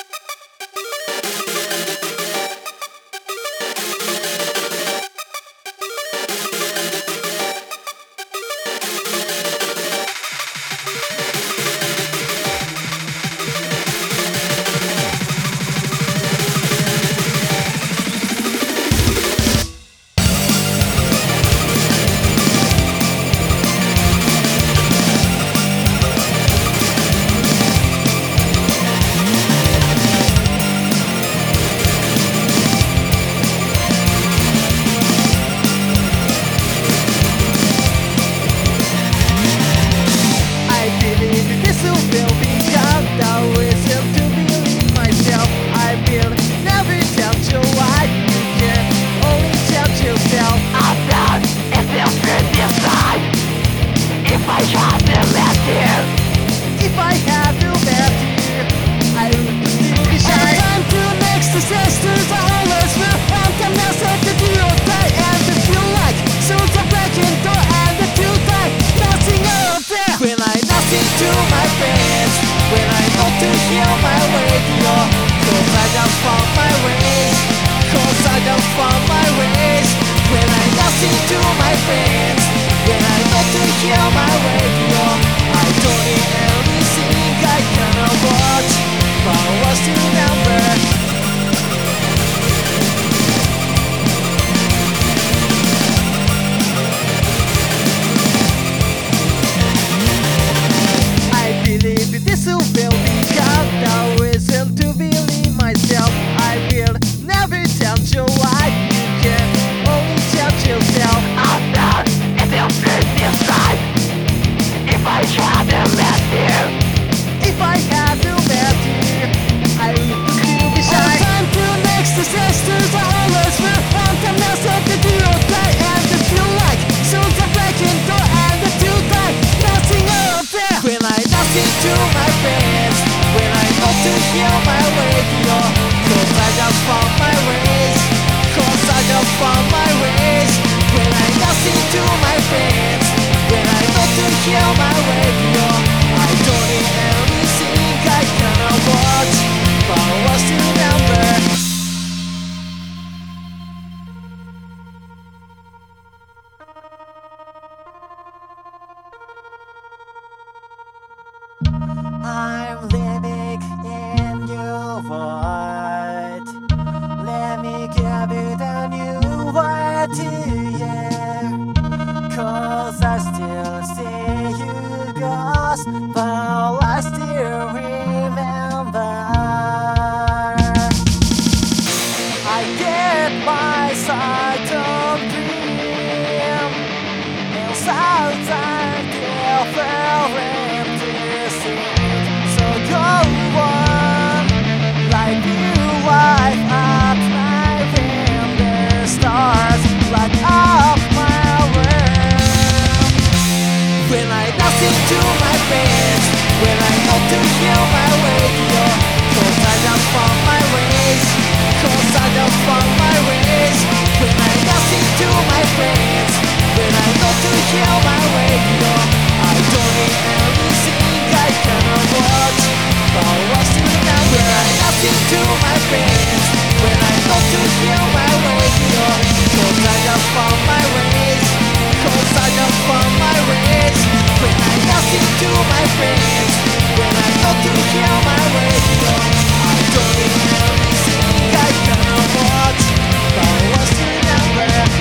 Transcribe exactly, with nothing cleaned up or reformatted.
To my friends when I go to hear my radio, cause I just found my ways, cause I just found my ways. When I listen to my friends when I go to hear my radio, I don't need anything I cannot watch, but what's the number? This will become the reason to believe myself. I will never tell you why. You can only tell yourself. I'm not if you feel inside. If I hadn't met you, if I hadn't met you, I would still be shy. Time to next disasters. I always will want to mess up the do or die, and to feel like soon to break into and to die. Nothing out there when I listen to my friends when I go to hear my radio, cause I just found my ways, cause I just found my ways. When I listen to my friends when I go to hear my radio, I don't need anything I cannot watch, but what's the number? I'm living in your voice.